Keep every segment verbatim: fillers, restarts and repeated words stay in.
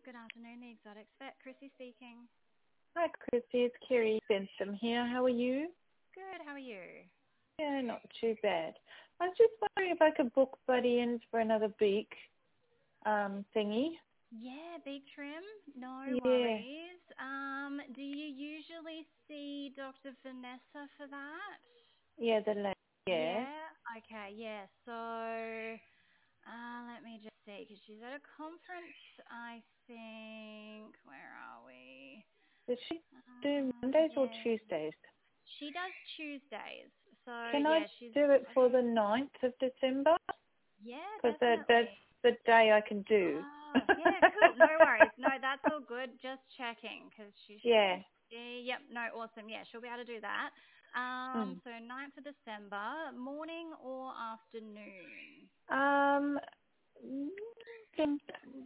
Good afternoon, the Exotics Vet. Chrissy speaking. Hi, Chrissy. It's Kerry Bentham here. How are you? Good, how are you? Yeah, not too bad. I was just wondering if I could book Buddy in for another beak um, thingy. Yeah, big trim, no Yeah. worries. Um, do you usually see Doctor Vanessa for that? Yeah, the lady. Yeah. Yeah, okay, yeah. So, uh, let me just see, because she's at a conference, I think. Where are we? Does she do Um, Mondays or yeah, Tuesdays? she does Tuesdays. So, Can I yeah, she's, do it for the ninth of December? yeah, Because that, that's definitely. the day I can do. Oh, yeah, cool. No worries. No, that's all good. Just checking because she should yeah. be. Yep, no, awesome. Yeah, she'll be able to do that. Um, Mm. so ninth of December, morning or afternoon? Um, can-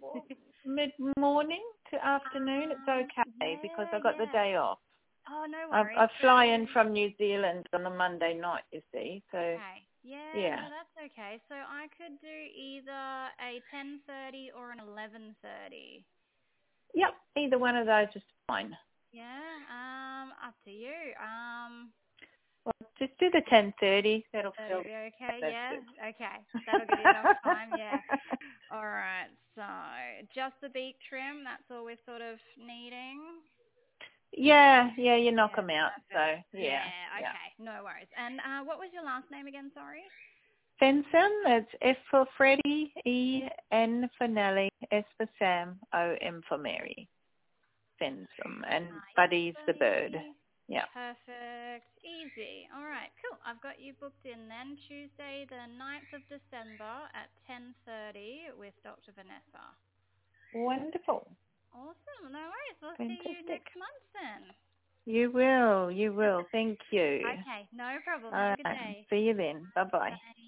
mid-morning to afternoon, it's Um, okay because yeah, I got the yeah. day off. Oh, no I, worries. I So, fly in from New Zealand on a Monday night, you see. So, okay. Yeah, yeah. no, that's okay. So I could do either a ten thirty or an eleven thirty. Yep, either one of those is fine. Yeah, um, up to you. Um, Well, just do the ten thirty. That'll That'll feel, be okay, that's yeah? good. Okay. That'll give you enough time, yeah. All right. So just the beak trim, that's all we're sort of needing. yeah, yeah, you knock Yeah, them out. perfect. So, yeah, Yeah, yeah. okay. No worries. And uh, what was your last name again, sorry? Fenson, it's F for Freddie, E, N for Nelly, S for Sam, O, M for Mary. Fenson. And Uh, yep, Buddy's the bird. buddy. Yeah. Perfect. Easy. All right, cool. I've got you booked in then, Tuesday the ninth of December at ten thirty with Doctor Vanessa. Wonderful. Awesome. No worries. We'll see you Fantastic. next month then. You will, you will. Thank you. Okay, no problem. All Have a good right. day. See you then. Bye-bye. Bye.